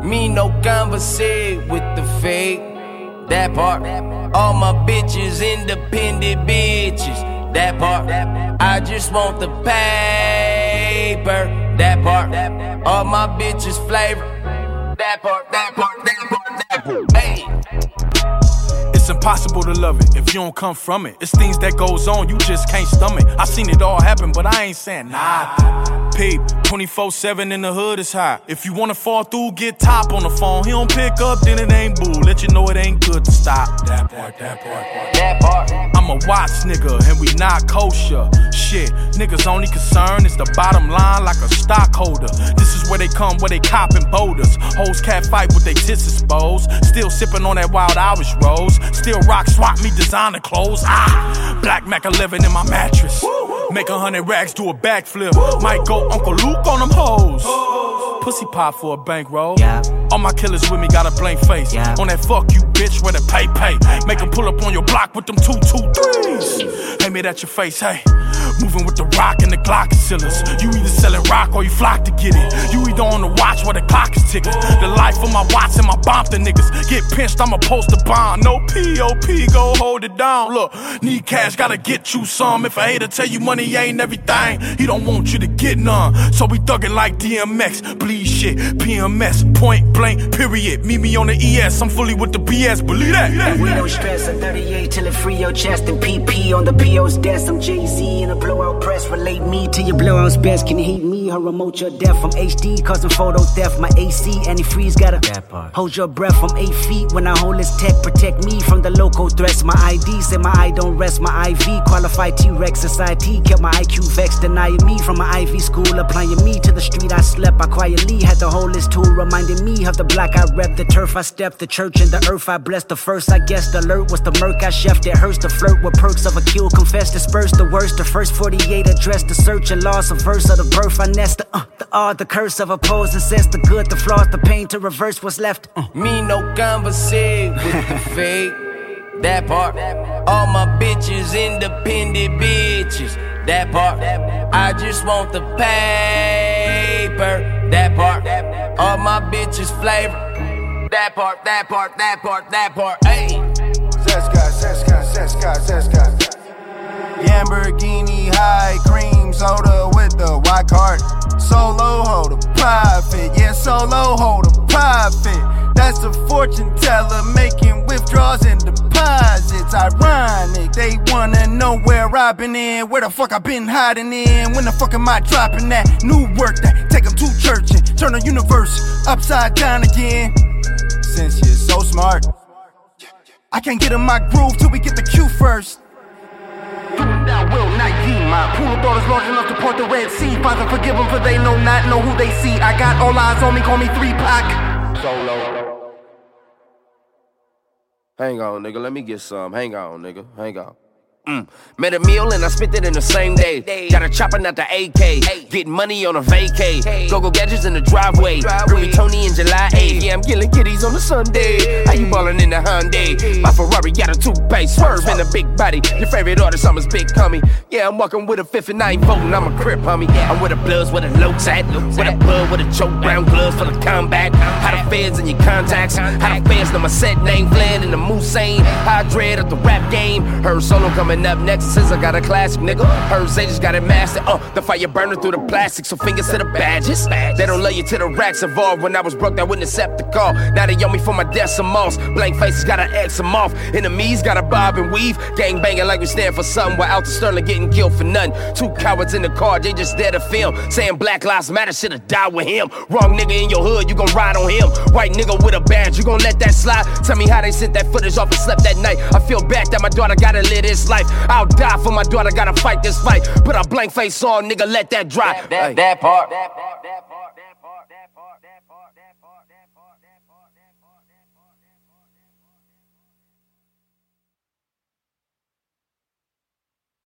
Me no conversate with the fake. That part. All my bitches independent bitches. That part. I just want the paper. That part. All my bitches flavor. That part, that part, that part, that part. Hey. It's impossible to love it if you don't come from it. It's things that goes on, you just can't stomach. I seen it all happen, but I ain't saying nah. Peep, 24/7 in the hood is high. If you wanna fall through, get top on the phone. He don't pick up, then it ain't boo. Let you know it ain't good to stop. That part, that part, that part. I'm a watch nigga, and we not kosher. Shit, niggas only concern is the bottom line like a stockholder. This is where they come, where they copping boulders. Hoes cat fight with they tits exposed. Still sipping on that Wild Irish Rose. Still rock swap me designer clothes. Black Mac 11 in my mattress. Make 100 racks do a backflip. Might go Uncle Luke on them hoes. Pussy pop for a bankroll. Yeah. All my killers with me got a blank face. Yeah. On that fuck you bitch where the pay. Make them pull up on your block with them 223s. Hey me at your face, hey. Moving with the rock and the Glock killers. You either selling rock or you flock to get it. You either on the watch where the clock is ticking. The life of my watch and my bomb the niggas. Get pinched, I'ma post a bond. No P.O.P. go hold it down. Look, need cash, gotta get you some. If a hater tell you money ain't everything, he don't want you to get none. So we thuggin' like DMX, bleed shit, PMS, point blank, period. Meet me on the ES, I'm fully with the BS, believe that. We don't stress, a 38 till it free your chest. And PP on the PO's desk. I'm Jay-Z in a blowout press. Relate me to your blowout's best. Can you hate me or remote your death? I'm HD causing photo theft. My AC antifreeze gotta hold your breath. I'm 8 feet when I hold this tech. Protect me from the local threats. My ID say my eye don't rest. My IV qualified T-Rex society. Kept my IQ vexed. Denying me from my Ivy school. Applying me to the street I slept. I quietly had the hold this tool. Reminding me of the block I rep. The turf I stepped. The church and the earth I blessed. The first I guessed alert was the murk I chefed. It hurts to flirt with perks of a kill. Confess disperse the worst. The first 48 address the search and loss. A verse of the birth I nest. The art, the curse of opposing sense. The good, the flaws, the pain to reverse what's left. Me no conversate with the fake. That part. All my bitches independent bitches. That part. I just want the paper. That part. All my bitches flavor. That part, that part, that part, that part. Hey. Seska. Lamborghini high cream soda with the white card. Solo hold a profit, yeah, solo hold a profit. That's a fortune teller making withdrawals and deposits. Ironic, they wanna know where I've been in, where the fuck I been hiding in. When the fuck am I dropping that new work that take them to church and turn the universe upside down again? Since you're so smart, I can't get in my groove till we get the cue first. Thou will not ye, my pool of daughters large enough to part the Red Sea. Father, forgive them for they know not know who they see. I got all eyes on me, call me 3-Pac. Solo. Hang on, nigga, let me get some. Hang on, nigga, hang on. Made a meal and I spent it in the same day. Got a chopper, not the AK. Getting money on a vacay. Go gadgets in the driveway. Bring me Tony in July 8th. Yeah, I'm killing kitties on a Sunday. How you ballin' in the Hyundai? My Ferrari got a toothpaste. Swerve in a big body. Your favorite artist, I'm his big homie. Yeah, I'm walking with a 59 voting. I'm a crip, homie. I'm with the bloods, where the locs at. With a bud, with a choke, brown gloves for the combat. How the feds in your contacts. How the feds know my set name. Flynn in the Moussain. How I dread of the rap game. Her solo coming up next, since I got a classic, nigga. Her say just got it mastered. The fire burning through the plastic, so fingers to the badges. They don't love you to the racks involved. When I was broke, that wouldn't accept the call. Now they owe me for my decimals. Blank faces gotta X them off. Enemies gotta bob and weave. Gang banging like we stand for something. While out the Sterling getting killed for nothing. Two cowards in the car, they just there to film. Saying Black Lives Matter, should've died with him. Wrong nigga in your hood, you gon' ride on him. White nigga with a badge, you gon' let that slide. Tell me how they sent that footage off and slept that night. I feel bad that my daughter gotta live this life. I'll die for my daughter, gotta fight this fight. Put a blank face on, nigga, let that dry. That part.